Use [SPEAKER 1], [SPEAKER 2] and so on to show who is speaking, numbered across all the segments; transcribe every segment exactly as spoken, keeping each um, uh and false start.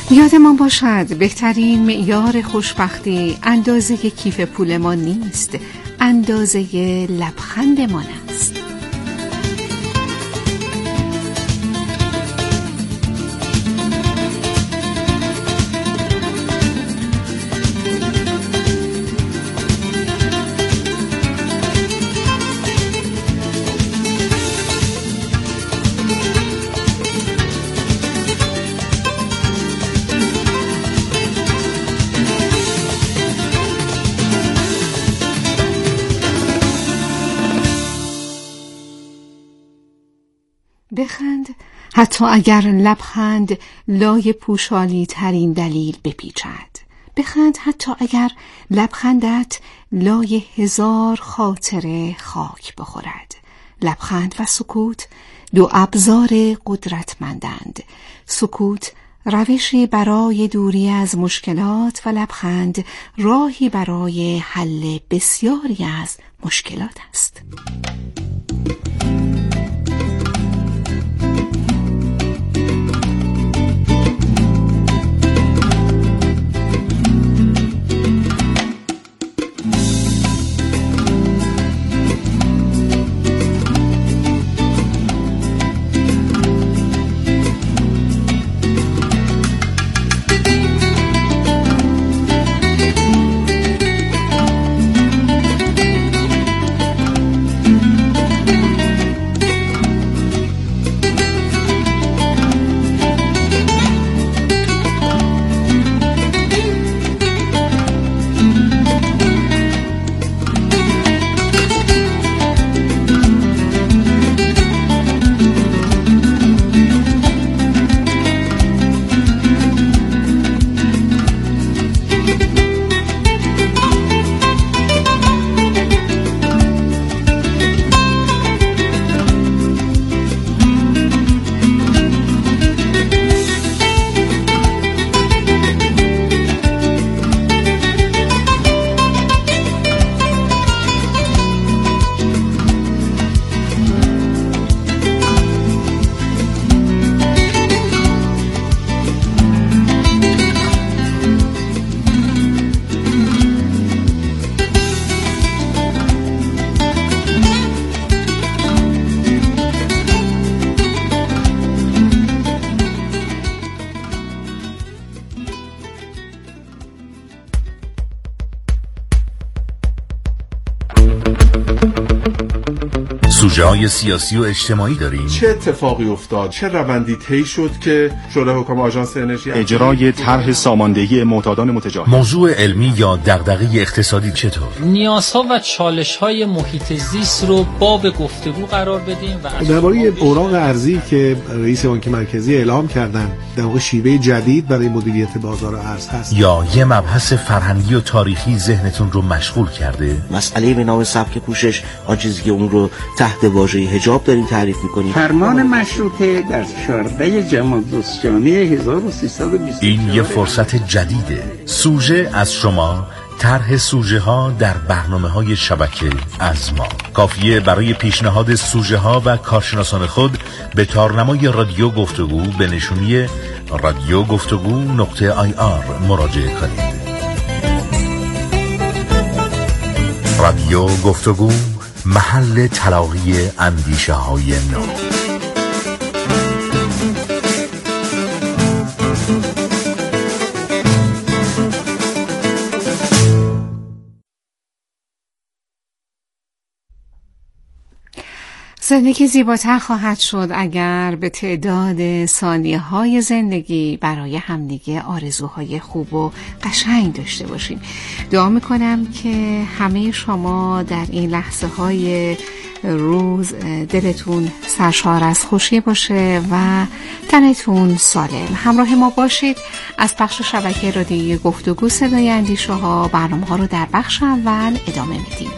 [SPEAKER 1] یادمان باشد بهترین معیار خوشبختی اندازه کیف پول ما نیست، اندازه لبخندمان است. بخند حتی اگر لبخند لای پوشالی ترین دلیل بپیچد. بخند حتی اگر لبخندت لای هزار خاطره خاک بخورد. لبخند و سکوت دو ابزار قدرتمندند. سکوت روشی برای دوری از مشکلات و لبخند راهی برای حل بسیاری از مشکلات است.
[SPEAKER 2] سوژه های سیاسی و اجتماعی داریم.
[SPEAKER 3] چه اتفاقی افتاد؟ چه روندی طی شد که شورای حکام آژانس انرژی
[SPEAKER 4] اجرای طرح ساماندهی معتادان متجاهل؟
[SPEAKER 2] موضوع علمی یا دغدغه اقتصادی چطور؟
[SPEAKER 5] نیازها و چالش‌های محیط زیست رو باب گفتگو قرار بدیم و
[SPEAKER 6] درباره اوراق ارزی که رئیس بانک مرکزی اعلام کردن در واقع شیوه جدید برای مدیریت بازار ارز هست.
[SPEAKER 2] یا یه مبحث فرهنگی و تاریخی ذهنتون رو مشغول کرده؟
[SPEAKER 7] مسئله به نام سبک پوشش، آن چیزی که اون رو تحت واژه حجاب داریم تعریف می‌کنیم.
[SPEAKER 8] فرمان مشروطه در چهاردهم جمادی الثانی هزار و سیصد و بیست و چهار.
[SPEAKER 2] این یه فرصت جدیده. سوژه از شما، طرح سوژه ها در برنامه های شبکه از ما. کافیه برای پیشنهاد سوژه ها و کارشناسان خود به تارنمای رادیو گفتگو به نشونی رادیو گفتگو نقطه آی آر مراجعه کنید. رادیو گفتگو، محل تلاقی اندیشه های نو.
[SPEAKER 1] زندگی زیباتر خواهد شد اگر به تعداد ثانیه‌های زندگی برای همدیگه آرزوهای خوب و قشنگ داشته باشیم. دعا میکنم که همه شما در این لحظه های روز دلتون سرشار از خوشی باشه و تنتون سالم. همراه ما باشید. از بخش شبکه رادیویی گفتگو صدای اندیشه ها برنامه ها رو در بخش اول ادامه میدیم.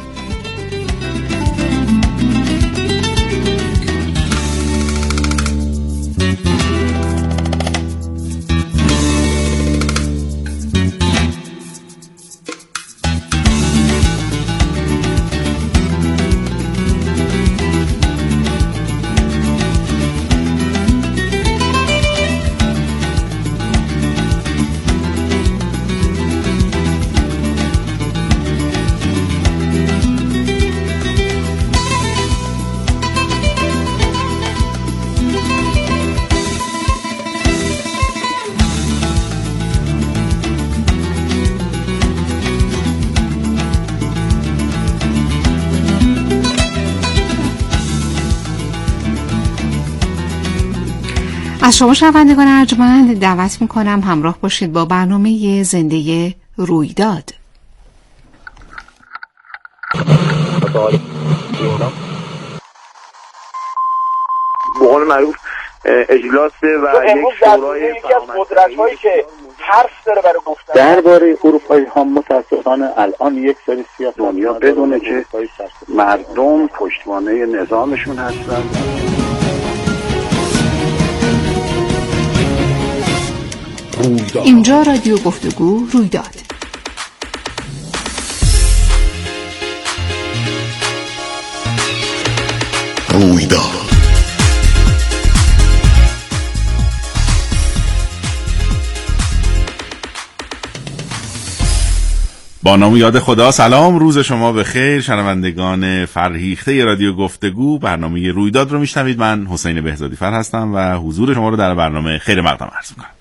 [SPEAKER 1] از شما شنوندگان ارجمند دعوت میکنم همراه باشید با برنامه زنده رویداد.
[SPEAKER 9] به قول معروف اجلاس و یک شورای یکی از قدرت‌هایی که حرف داره برای گفتن درباره اروپایی ها متاسفانه الان یک سری سیاست دنیا بدونه که مردم پشتوانه نظامشون هستن.
[SPEAKER 1] اینجا رادیو گفتگو رویداد.
[SPEAKER 2] رویداد با نام یاد خدا. سلام، روز شما بخیر شنوندگان فرهیخته رادیو گفتگو. برنامه رویداد رو میشنوید. من حسین بهزادی فر هستم و حضور شما رو در برنامه خیر مقدم عرض می‌کنم.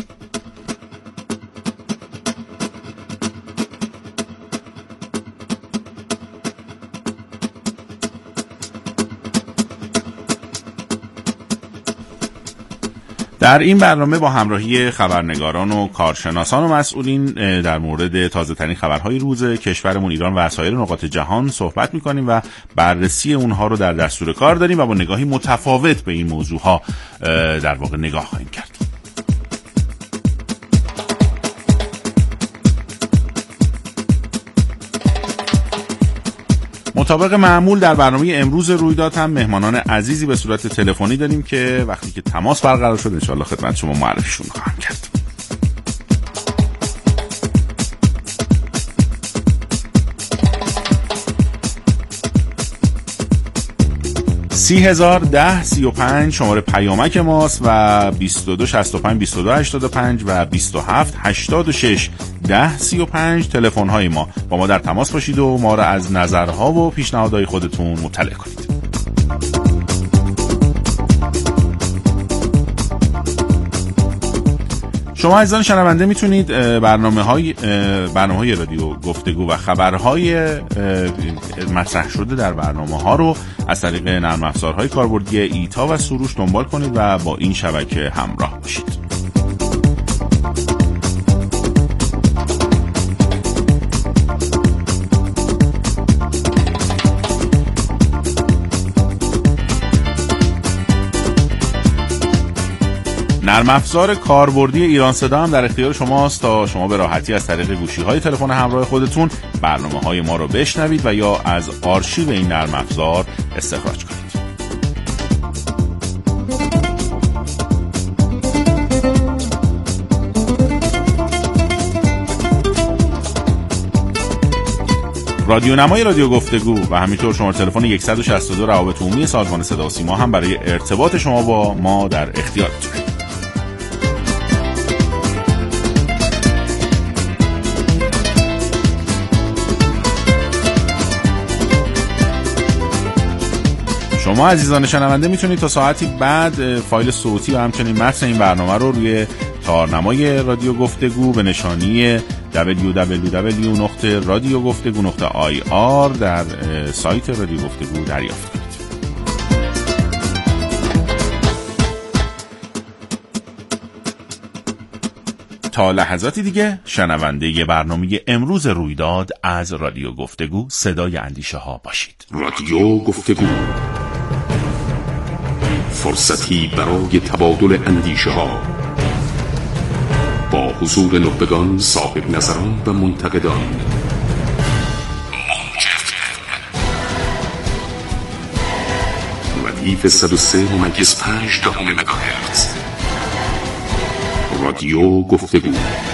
[SPEAKER 2] در این برنامه با همراهی خبرنگاران و کارشناسان و مسئولین در مورد تازه ترین خبرهای روز کشورمون ایران و سایر نقاط جهان صحبت می‌کنیم و بررسی اونها رو در دستور کار داریم و با نگاهی متفاوت به این موضوعها در واقع نگاه خواهیم کرد. مطابق معمول در برنامه امروز رویداد هم مهمانان عزیزی به صورت تلفنی داریم که وقتی که تماس برقرار شد انشاءالله خدمت شما معرفیشون خواهم کرد. سی هزار ده سی و پنج شماره پیامک ماست و بیست و دو شصت و پنج بیست و دو هشتاد و پنج و بیست و هفت هشتاد و شش ده سی و پنج تلفن های ما. با ما در تماس باشید و ما را از نظرها و پیشنهادهای خودتون مطلع کنید. شما عزیزان شنونده میتونید برنامه های برنامه های رادیو گفتگو و خبرهای مطرح شده در برنامه ها رو از طریق نرم افزارهای کاربردی ایتا و سروش دنبال کنید و با این شبکه همراه باشید. نرم افزار کاربردی ایران صدا هم در اختیار شماست تا شما به راحتی از طریق گوشی‌های تلفن همراه خودتون برنامه‌های ما رو بشنوید و یا از آرشیو این نرم افزار استخراج کنید. رادیو نمای رادیو گفتگو و همینطور شماره تلفن صد و شصت و دو روابط عمومی سازمان صدا و سیما هم برای ارتباط شما با ما در اختیارتونه. شما عزیزان شنونده میتونید تا ساعتی بعد فایل صوتی و همچنین متن این برنامه رو روی تارنمای رادیو گفتگو به نشانی دبلیو دبلیو دبلیو دات رادیو گفتگو دات آی آر در سایت رادیو گفتگو دریافت کنید. تا لحظاتی دیگه شنونده ی برنامه امروز رویداد از رادیو گفتگو صدای اندیشه ها باشید.
[SPEAKER 10] رادیو گفتگو، فرصتی برای تبادل اندیشه ها با حضور نخبگان، صاحب نظران و منتقدان. ردیف صد و سه ممیز پنج دهم مگاهرتز. رادیو گفتگو.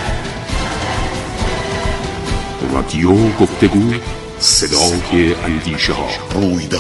[SPEAKER 10] رادیو گفتگو، صدای اندیشه ها. رویداد.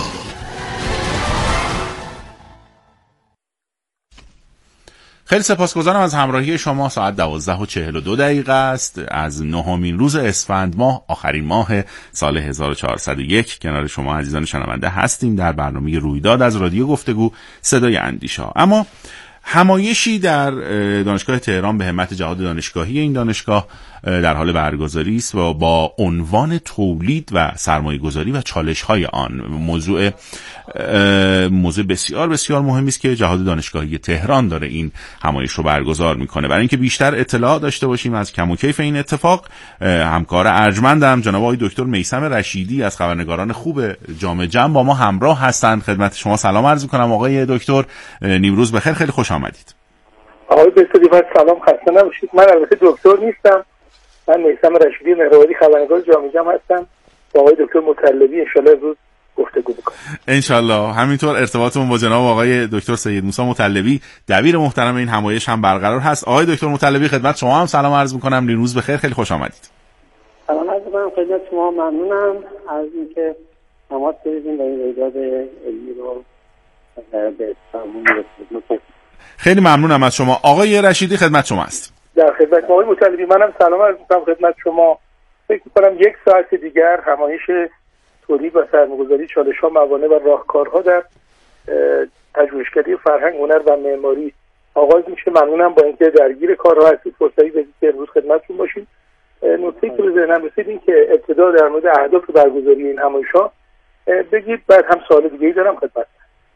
[SPEAKER 2] خیلی سپاسگزارم از همراهی شما. ساعت دوازده و چهل و دو دقیقه است از نهمین روز اسفند ماه، آخرین ماه سال هزار و چهارصد و یک. کنار شما عزیزان شنونده هستیم در برنامه رویداد از رادیو گفتگو صدای اندیشه ها. اما همایشی در دانشگاه تهران به همت جهاد دانشگاهی این دانشگاه در حال برگزاری است و با عنوان تولید و سرمایه گذاری و چالش های آن. موضوع موضوع بسیار بسیار مهمی است که جهاد دانشگاهی تهران داره این همایش رو برگزار میکنه. برای اینکه بیشتر اطلاع داشته باشیم از کم و کیف این اتفاق، همکار ارجمندم جناب آقای دکتر میثم رشیدی از خبرنگاران خوب جامعه جمع با ما همراه هستند. خدمت شما سلام عرض میکنم آقای دکتر، نیمروز بخیر، خیلی خوش آمدید.
[SPEAKER 9] آقای دکتر سلام، خسته نباشید. من البته دکتر نیستم، من میثم رشیدی مهروردی خبرنگار جامعه جمع هستم. با آقای دکتر مطلبی ان شاءالله امروز گفتگو می‌کنیم. ان
[SPEAKER 2] شاءالله. همینطور ارتباطمون با جناب آقای دکتر سید موسی مطلبی دبیر محترم این همایش هم برقرار هست. آقای دکتر مطلبی خدمت شما هم سلام عرض می‌کنم. نیمروز بخیر، خیلی خوش آمدید.
[SPEAKER 11] سلام عرض می‌کنم خدمت شما، ممنونم از اینکه تماس گرفتید و این رویداد علمی رو به تموم رسوندید.
[SPEAKER 2] خیلی ممنونم از شما. آقای رشیدی خدمت شما است.
[SPEAKER 9] در خدمت آقای مطلبی منم سلام عرض می‌کنم خدمت شما. فکر می‌کنم یک ساعت دیگر همایش تولید و سرمایه‌گذاری، چالش‌ها، موانع و راهکارها در پژوهشکده فرهنگ، هنر و معماری آغاز میشه. ممنونم با اینکه درگیر کارها هستید، فرصتی بدید که امروز خدمتتون باشیم. نکته‌ای که به ذهنم رسید این که ابتدا در مورد اهداف برگزاری این همایش‌ها بگید، بعد هم سوال دیگه‌ای دارم خدمت.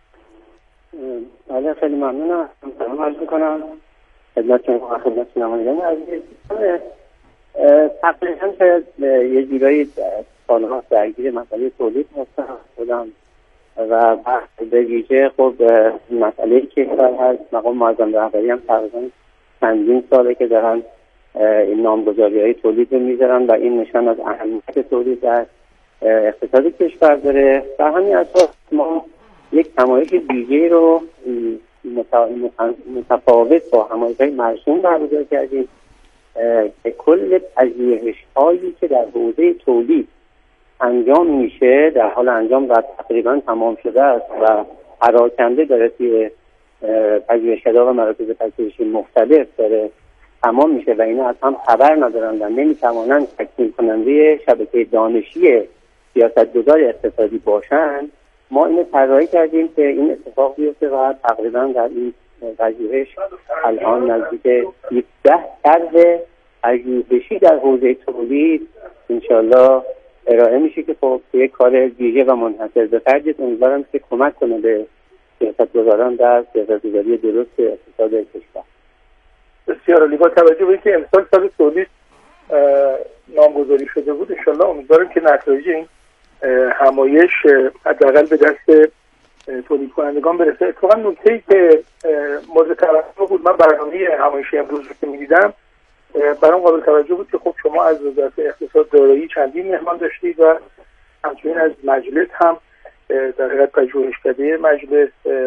[SPEAKER 11] بله خیلی ممنونم. سلام عرض می‌کنم خدمت شما، خدمت شنوندگان عزیز. تقریباً که یه جورایی سال‌ها درگیر مسئله تولید هستم خودم و به ویژه خب مسئله کشور هست. مقام معظم رهبری هم تقریباً چندین ساله که دارن این نامگذاری‌های تولید رو میذارن و این نشان از اهمیت تولید در اقتصاد کشور داره. در همین اساس ما یک همایش ویژه‌ای رو متفاوت با همایش‌های مرسوم برگزار کردیم که کل پژوهش‌هایی که در حوزه تولید انجام میشه، در حال انجام و تقریبا تمام شده است و پراکنده داره توی پژوهشکده‌ها و مراکز پژوهشی مختلف داره تمام میشه و اینا از هم خبر ندارن و نمیتوانند تکمیل کننده شبکه دانشی سیاستگزار اقتصادی باشن. ما اینو طراحی کردیم که این اتفاق بیفته و تقریبا در این پژوهش الان نزدیک سیزده طرح پژوهشی در حوزه تولید انشالله ارائه میشه که خب یک کار ویژه و منحصر به فرد امیدوارم که کمک کنه به سیاستگزاران در سیاستگذاری درست اقتصاد کشور.
[SPEAKER 9] بسیار عالی. با توجه به اینکه امسال سال تولید نامگذاری شده بود، انشالله امیدوارم که نتایج این همایش حداقل به دست تولید کنندگان برسه. اتفاقا نکته‌ای که مورد توجه بود، من برنامه همایش امروز رو که می‌دیدم برام قابل توجه بود که خب شما از وزارت اقتصاد دارایی چندین مهمان داشتید و همچنین از مجلس هم در حقیقت پژوهشکده مجلس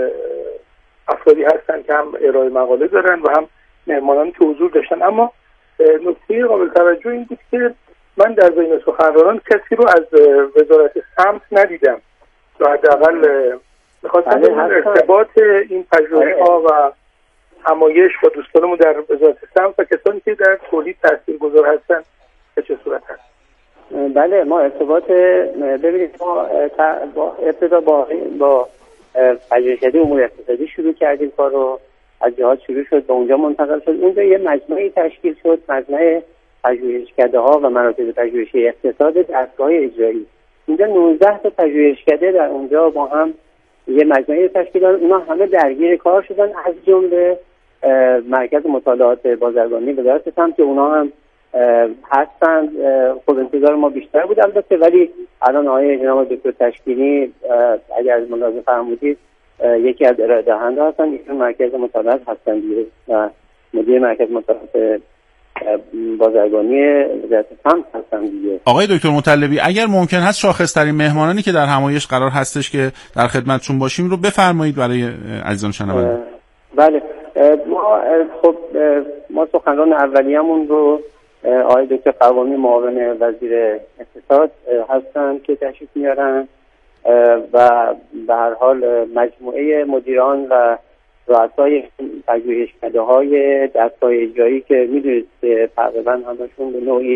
[SPEAKER 9] افرادی هستن که هم ارائه مقاله دارن و هم مهمانانی که حضور داشتن. اما نکته قابل توجه این بود که من در بین سخنرانان کسی رو از وزارت سمت ندیدم که حداقل می‌خواستم بدونم ارتباط این پژوهش‌ها و همایش با دوستانمون در وزارت سمت و کسانی که در تولید تاثیرگذار هستن به چه صورت هست؟
[SPEAKER 11] بله، ما ارتباط ببینید ما با ابتدا با با پژوهشکده امور اقتصادی شروع کردیم، کار رو از جهات شروع شد به اونجا منتقل شد. اونجا یه مجموعه تشکیل شد، مجموعه پژوهشکده‌ها و مراکز پژوهشی اقتصاد دستگاه اجرایی. اینجا نوزده تا پژوهشکده در اونجا با هم یه مجموعه تشکیل دادن. اونا همه درگیر کار شدن، از جمله مرکز مطالعات بازرگانی وزارت سمت که اونا هم هستند. خب انتظار ما بیشتر بود البته، ولی الان آقای جناب دکتر تشکیلی اگر از ملاحظه فرمودید یکی از ارائه دهنده هستن، ایشون مرکز مطالعات هستن دیگه و مدیر مرکز مطالعات بازرگانی وزارت سمت هستن دیگه.
[SPEAKER 2] آقای دکتر مطلبی اگر ممکن هست شاخص‌ترین مهمانانی که در همایش قرار هستش که در خدمتشون باشیم رو بفرمایید برای عزیزان شنونده.
[SPEAKER 11] بله، ما خب ما سخنران اولیه‌مون رو آقای دکتر قوامی معاون وزیر اقتصاد هستن که تشریف میارن و به هر حال مجموعه مدیران و رؤسای پژوهشکده‌های دستگاه اجرایی که میدونید تقریبا همشون به نوعی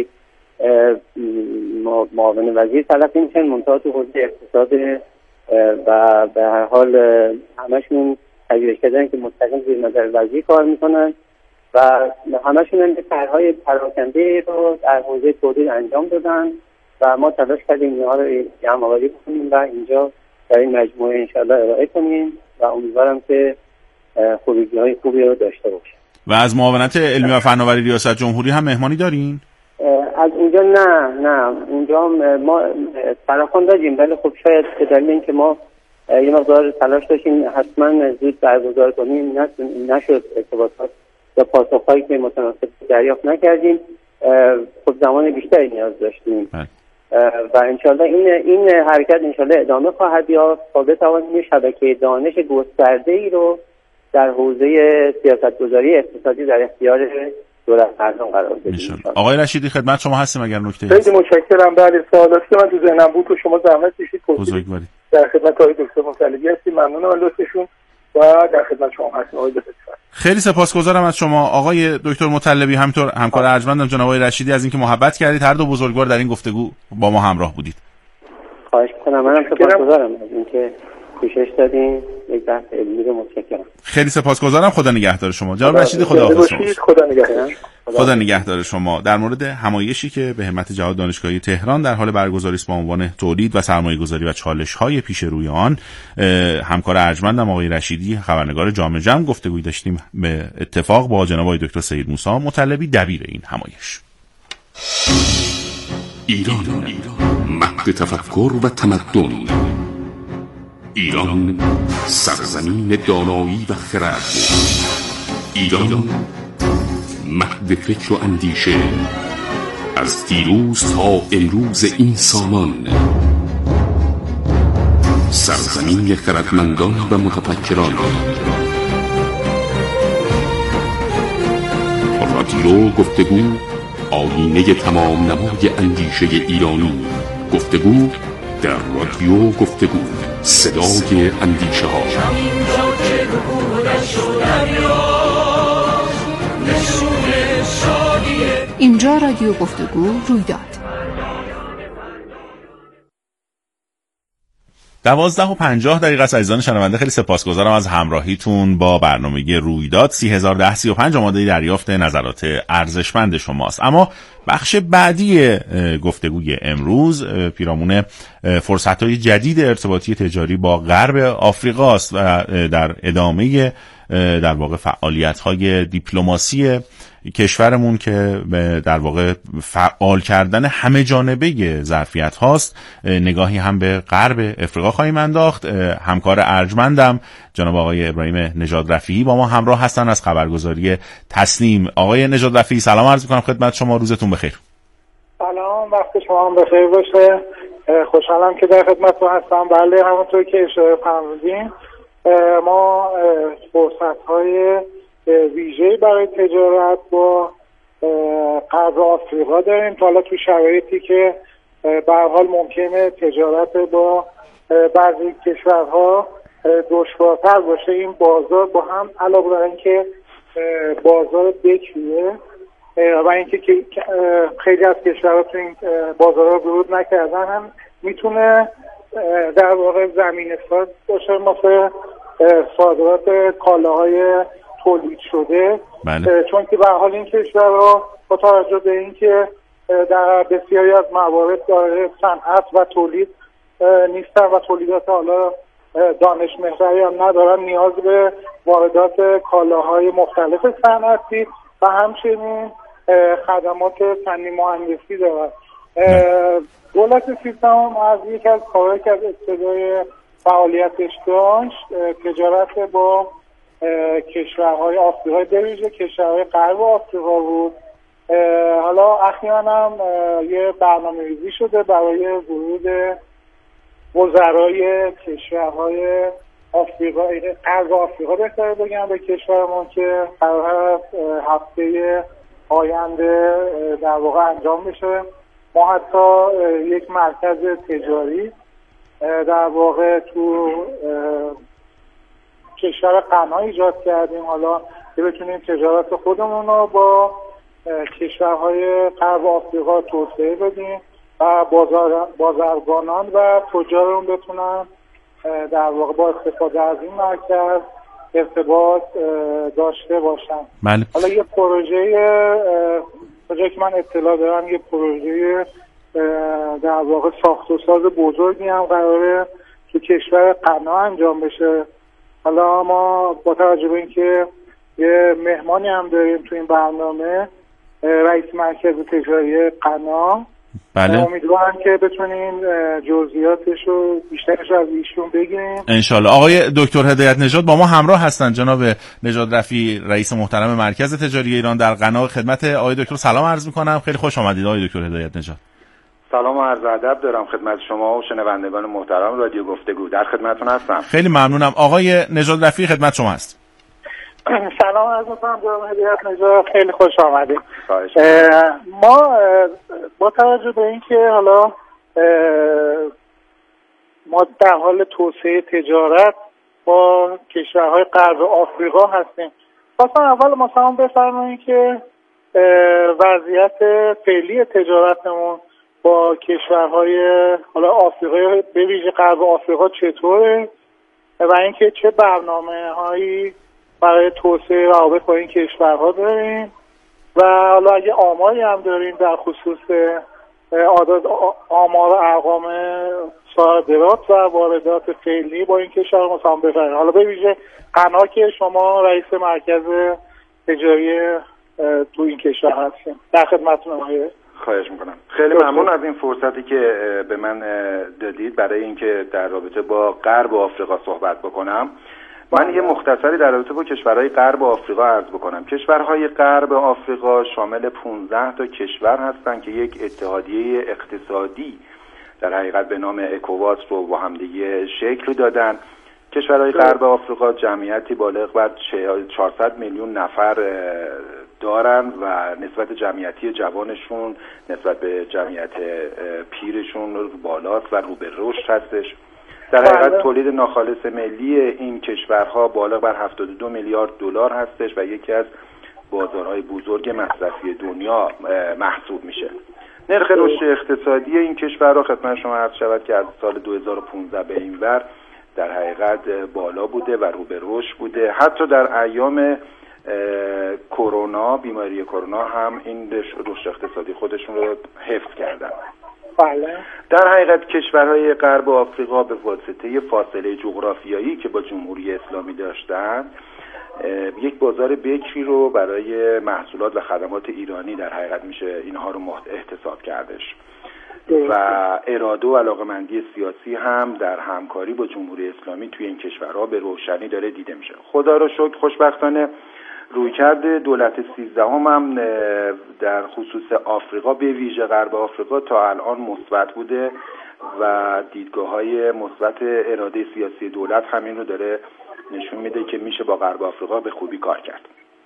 [SPEAKER 11] معاون وزیر تلقی میشن، منتها تو حوزه اقتصاد و به هر حال همشون پژوهشگرانی که مستقیم زیر نظر وزیر کار میکنن و همشون هم طرح‌های پراکنده رو در حوزه تولید انجام دادن و ما تلاش کردیم اینها رو جمع‌آوری کنیم و اینجا در این مجموعه انشاءالله ارائه کنیم و امیدوارم که خروجی‌های خوبی رو داشته باشه.
[SPEAKER 12] و از معاونت علمی و فناوری ریاست جمهوری هم مهمانی دارین؟
[SPEAKER 11] از اونجا نه نه اونجا ما فراخوان داشتیم، ولی خب شاید به دلیل اینکه ما یه مقدار تلاش داشتیم حتما زود برگزار کنیم نشد، ارتباطات یا پاسخهایی که متناسب دریافت نکردیم، خب زمان بیشتری نیاز داشتیم و انشالله این این حرکت انشالله ادامه خواهد یافت تا بتوانیم شبکه دانش گسترده ای رو در حوزه سیاستگذاری اقتصادی در اختیار دولت مردم قرار بدیم.
[SPEAKER 12] آقای رشیدی خدمت شما هستیم اگر نکته
[SPEAKER 13] هست. خیلی متشکرم. بله سوالاتی که من تو ذهنم بود و شما زحمت کشید
[SPEAKER 12] بزرگواری.
[SPEAKER 13] در خدمت آقای دکتر مطلبی هستیم، ممنونم از لطفشون و در خدمت شما هستیم آقای دکتر.
[SPEAKER 12] خیلی سپاسگزارم از شما آقای دکتر مطلبی، همینطور همکار ارجمندم جناب آقای رشیدی از اینکه محبت کردید، هر دو بزرگوار در این گفتگو با ما همراه بودید.
[SPEAKER 11] خواهش می‌کنم. منم سپاسگزارم از اینکه کوشش دادین یک بحث علمی رو. متشکرم.
[SPEAKER 12] خیلی سپاسگزارم. خدا نگهدار شما جناب رشیدی. خدا حافظ شما.
[SPEAKER 13] خدا نگهدار.
[SPEAKER 12] خدا نگهدار شما. در مورد همایشی که به همت جهاد دانشگاهی تهران در حال برگزاری است با عنوان تولید و سرمایه‌گذاری و چالش‌های پیش روی آن، همکار ارجمندم آقای رشیدی خبرنگار جامع جمع گفتگویی داشتیم به اتفاق با جناب آقای دکتر سید موسی مطلبی دبیر این همایش.
[SPEAKER 10] ایران مهد تفکر و تمدن، ایران سرزمین دانایی و خرد، ایران مهد فکر و اندیشه، از دیروز تا امروز این سامان، سرزمین خردمندان و متفکران. رادیو گفتگو، آیینه تمام نمای اندیشه ایرانی. گفتگو در رادیو گفتگو، صدای اندیشه ها.
[SPEAKER 1] اینجا رادیو گفتگو رویداد.
[SPEAKER 12] دوازده و پنجاه دقیقه است. عزیزان شنونده خیلی سپاسگزارم از همراهیتون با برنامه رویداد. سی هزار و ده سی و پنج آماده دریافت نظرات ارزشمند شماست. اما بخش بعدی گفتگوی امروز پیرامون فرصت‌های جدید ارتباطی تجاری با غرب آفریقا است و در ادامه در واقع فعالیت‌های دیپلماسی کشورمون که در واقع فعال کردن همه جانبه ظرفیت هاست، نگاهی هم به غرب افریقا خواهیم انداخت. همکار ارجمندم جناب آقای ابراهیم نژاد رفیعی با ما همراه هستن از خبرگزاری تصنیم. آقای نژاد رفیعی سلام عرض می‌کنم خدمت شما، روزتون بخیر.
[SPEAKER 13] سلام، وقت شما هم بخیر باشه. خوشحالم که در خدمتتون هستم. بله همونطور که اشاره فرمودین ما فرصت‌های ویژه‌ای برای تجارت با غرب آفریقا داریم. حالا تو شرایطی که به هر حال ممکنه تجارت با بعضی کشورها دشوارتر باشه، این بازار با هم علاوه بر اینکه بازار بکریه و اینکه خیلی از کشورها تو این بازارها ورود نکردن هم میتونه در واقع زمینه ساز باشه مثلا صادرات کالاهای تولید شده.
[SPEAKER 12] بله.
[SPEAKER 13] چون که به حال این کشورها با توجه به اینکه در بسیاری از موارد داره صنعت و تولید نیستن و تولیدات حالا دانش محوری هم ندارن، نیاز به واردات کالاهای مختلف صنعتی و همچنین خدمات فنی مهندسی دارن. دولت سیستم هم از یک از کارهایی که از ابتدای فعالیتش داشت تجارت با کشورهای آفریقای به ویژه کشورهای غرب آفریقا بود. حالا اخیراً هم یه برنامه‌ریزی شده برای ورود وزرای کشورهای آفریقا غرب آفریقا بهتره بگم به کشورمون که قرار هفته آینده در واقع انجام بشه. ما حتی یک مرکز تجاری در واقع تو کشور غنا ایجاد کردیم، حالا که بتونیم تجارت خودمون رو با کشورهای غرب آفریقا توسعه بدیم و بازار بازرگانان و تجارمون بتونن در واقع با استفاده از این مرکز ارتباط داشته باشن.
[SPEAKER 12] بله.
[SPEAKER 13] حالا یه پروژه پروژه که من اطلاع دارم یه پروژه در واقع ساخت و ساز بزرگی هم قراره تو کشور غنا انجام بشه. حالا ما با توجه به اینکه یه مهمانی هم داریم تو این برنامه، رئیس مرکز تجاری غنا،
[SPEAKER 12] بله.
[SPEAKER 13] امیدوارم که بتونیم جزئیاتش رو بیشترش از ایشون بگیریم
[SPEAKER 12] انشالله. آقای دکتر هدایت نژاد با ما همراه هستن. جناب نژاد رفیعی رئیس محترم مرکز تجاری ایران در غنا. خدمت آقای دکتر سلام عرض میکنم. خیلی خوش آمدید آقای دکتر هدایت نژاد.
[SPEAKER 14] سلام و عرض ادب دارم خدمت شما و شنوندگان محترم رادیو گفتگو. در خدمتتون هستم.
[SPEAKER 12] خیلی ممنونم. آقای نژاد رفیعی خدمت شما است.
[SPEAKER 13] سلام عرض می‌کنم جناب هدایت نژاد، خیلی خوش آمدید. ما با توجه به اینکه حالا ما در حال توسعه تجارت با کشورهای غرب آفریقا هستیم، خواستم اول مثلا بفرمایید که وضعیت فعلی تجارتمون با کشورهای حالا آفریقای به ویژه غرب آفریقا چطوره و اینکه چه برنامه‌هایی برای توسعه روابط با این کشورها داریم و حالا اگه آماری هم داریم در خصوص عدد آمار ارقام صادرات و واردات فعلی با این کشور مثلا بفرمایید. حالا به ویژه غنا که شما رئیس مرکز تجاری تو این کشور هستیم. در خدمتتون آقای.
[SPEAKER 14] خواهش میکنم. خیلی ممنون از این فرصتی که به من دادید برای اینکه در رابطه با غرب آفریقا صحبت بکنم. من یه مختصری در رابطه با کشورهای غرب آفریقا عرض بکنم. کشورهای غرب آفریقا شامل پانزده تا کشور هستند که یک اتحادیه اقتصادی در حقیقت به نام اکوواس رو با همدیگه شکل دادن. کشورهای غرب آفریقا جمعیتی بالغ بر چهارصد میلیون نفر دارن و نسبت جمعیتی جوانشون نسبت به جمعیت پیرشون بالاست و رو به رشد هستش. در حقیقت تولید ناخالص ملی این کشورها بالغ بر هفتاد و دو میلیارد دلار هستش و یکی از بازارهای بزرگ مصرفی دنیا محسوب میشه. نرخ رشد اقتصادی این کشورها خدمت شما عرض شود که از سال دو هزار و پانزده به این ور در حقیقت بالا بوده و رو به رشد بوده. حتی در ایام کرونا، بیماری کرونا هم این رشد اقتصادی خودشون رو حفظ کردن.
[SPEAKER 13] بله.
[SPEAKER 14] در حقیقت کشورهای غرب آفریقا به واسطه فاصله جغرافیایی که با جمهوری اسلامی داشتند یک بازار بکری رو برای محصولات و خدمات ایرانی در حقیقت میشه اینها رو احتساب کردش و اراده و علاقمندی سیاسی هم در همکاری با جمهوری اسلامی توی این کشورها به روشنی داره دیده میشه. خدا رو شکر خوشبختانه رویکرد دولت سیزدهم هم در خصوص آفریقا به ویژه غرب آفریقا تا الان مثبت بوده و دیدگاه‌های مثبت اراده سیاسی دولت همین رو داره نشون میده که میشه با غرب آفریقا به خوبی کار کرد.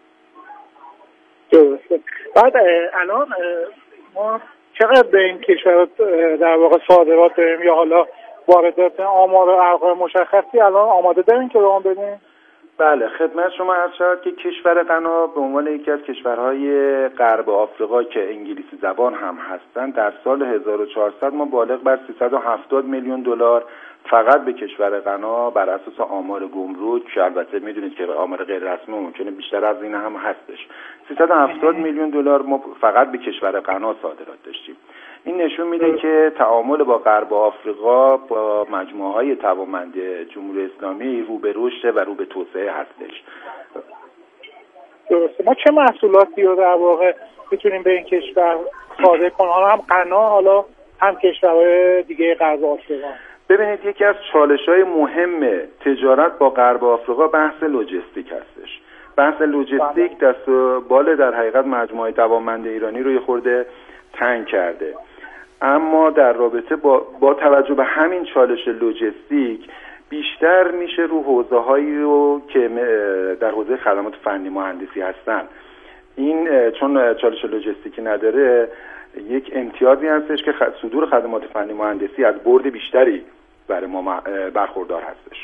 [SPEAKER 13] درسته. بعد الان ما چقدر به این کشور در واقع صادرات داریم یا حالا واردات آمار و ارقام مشخصی الان آماده داریم که به ما بدین؟
[SPEAKER 14] بله خدمت شما عرض شود که کشور غنا به عنوان یکی از کشورهای غرب آفریقا که انگلیسی زبان هم هستند در سال هزار و چهارصد ما بالغ بر سیصد و هفتاد میلیون دلار فقط به کشور غنا بر اساس آمار گمرک که البته میدونید که آمار غیر رسمی ممکنه بیشتر از این هم هستش سیصد و هفتاد میلیون دلار ما فقط به کشور غنا صادرات داشتیم. این نشون میده که تعامل با غرب آفریقا با مجموعه‌های توانمند جمهوری اسلامی رو به رشد و رو به توسعه هستش.
[SPEAKER 13] درسته. ما چه محصولاتی رو در واقع میتونیم به این کشور صادر کنیم؟ حالا هم غنا حالا هم کشورهای دیگه غرب آفریقا.
[SPEAKER 14] ببینید یکی از چالش‌های مهم تجارت با غرب آفریقا بحث لوجستیک هستش. بحث لوجستیک دست و بال در حقیقت مجموعه توانمند ایرانی رو یه خورده تنگ کرده. اما در رابطه با با توجه به همین چالش لوجستیک بیشتر میشه رو حوزه‌هایی رو که در حوزه خدمات فنی مهندسی هستن. این چون چالش لوجستیکی نداره یک امتیازی هستش که صدور خدمات فنی مهندسی از برد بیشتری برای ما برخوردار هستش.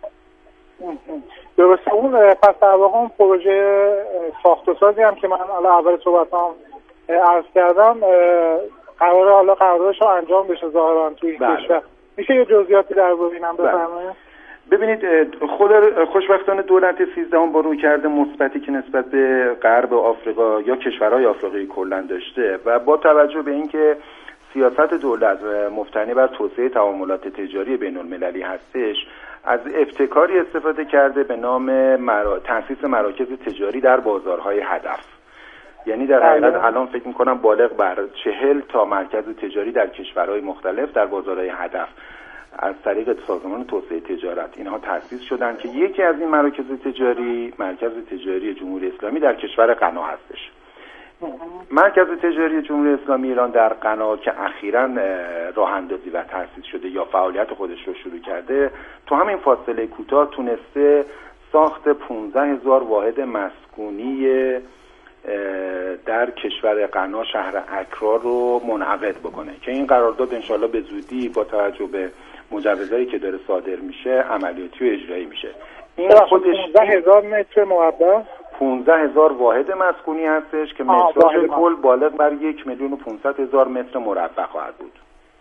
[SPEAKER 13] درسته. اون پس در واقع اون پروژه ساخت و سازی هم که من حالا اول صحبتام عرض کردم قراره حالا قراردادش رو انجام بشه ظاهرا توی این کشور. میشه یه جزئیاتی در باره اینم بفرمایید؟
[SPEAKER 14] ببینید خود خوشبختانه دولت سیزدهم با رویکرد مثبتی که نسبت به غرب آفریقا یا کشورهای آفریقایی کلا داشته و با توجه به اینکه سیاست دولت مبتنی بر توسعه تعاملات تجاری بین المللی هستش، از ابتکاری استفاده کرده به نام مرا... تأسیس مراکز تجاری در بازارهای هدف. یعنی در حقیقت الان فکر میکنم بالغ بر چهل تا مرکز تجاری در کشورهای مختلف در بازارهای هدف از طریق سازمان توسعه تجارت اینها تأسیس شدن که یکی از این مراکز تجاری مرکز تجاری جمهوری اسلامی در کشور غنا هستش. مرکز تجاری جمهوری اسلامی ایران در غنا که اخیراً راه اندازی و تأسیس شده یا فعالیت خودش رو شروع کرده، تو همین فاصله کوتاه تونسته ساخت پانزده هزار واحد مسکونی در کشور غنا شهر اکرا رو منعقد بکنه که این قرارداد انشالله به زودی با توجه به مجوزایی که داره صادر میشه عملیاتی و اجرایی میشه. این خودش
[SPEAKER 13] پانزده هزار متر مربع
[SPEAKER 14] پانزده هزار واحد مسکونی هستش که متراژ کل بالغ بر یک میلیون و پانصد هزار متر مربع خواهد بود.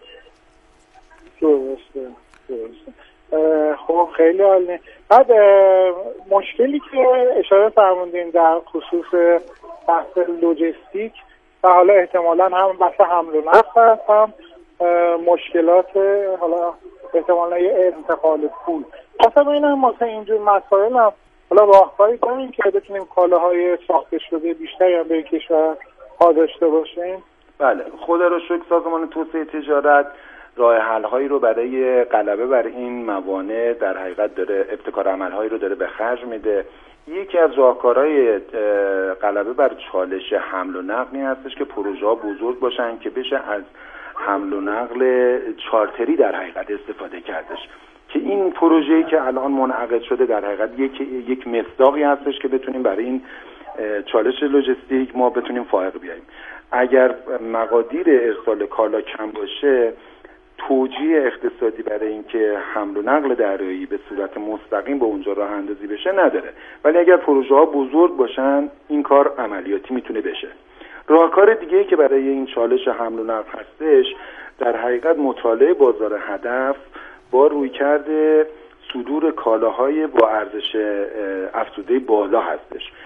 [SPEAKER 13] درسته درسته. خب خیلی عالی. بعد مشکلی که اشاره فرمودین در خصوص بحث لوجستیک و حالا احتمالاً هم بحث حمل و نقل هم مشکلات حالا احتمالاً انتقال پول مثلا این هم مثلا اینجور مسائل هم حالا راهکاری داریم که بتونیم کالاهای ساخته شده بیشتری هم به کشور ها داشته باشیم.
[SPEAKER 14] بله خدا رو شکر سازمان توسعه تجارت راه حل هایی رو برای غلبه بر این موانع در حقیقت داره ابتکار عمل هایی رو داره به خرج میده. یکی از راهکارهای غلبه بر چالش حمل و نقل این هستش که پروژه ها بزرگ باشن که بشه از حمل و نقل چارتری در حقیقت استفاده کردش که این پروژه‌ای که الان منعقد شده در حقیقت یک یک مصداقی هستش که بتونیم برای این چالش لوجستیک ما بتونیم فائق بیاییم. اگر مقادیر ارسال کالا کم باشه توجیه اقتصادی برای اینکه حمل و نقل دریایی به صورت مستقیم به اونجا راه اندازی بشه نداره، ولی اگر پروژه ها بزرگ باشن این کار عملیاتی میتونه بشه. راهکار دیگه‌ای که برای این چالش حمل و نقل هستش در حقیقت مطالعه بازار هدف با رویکرد صدور کالاهای با ارزش افزوده بالا هستش.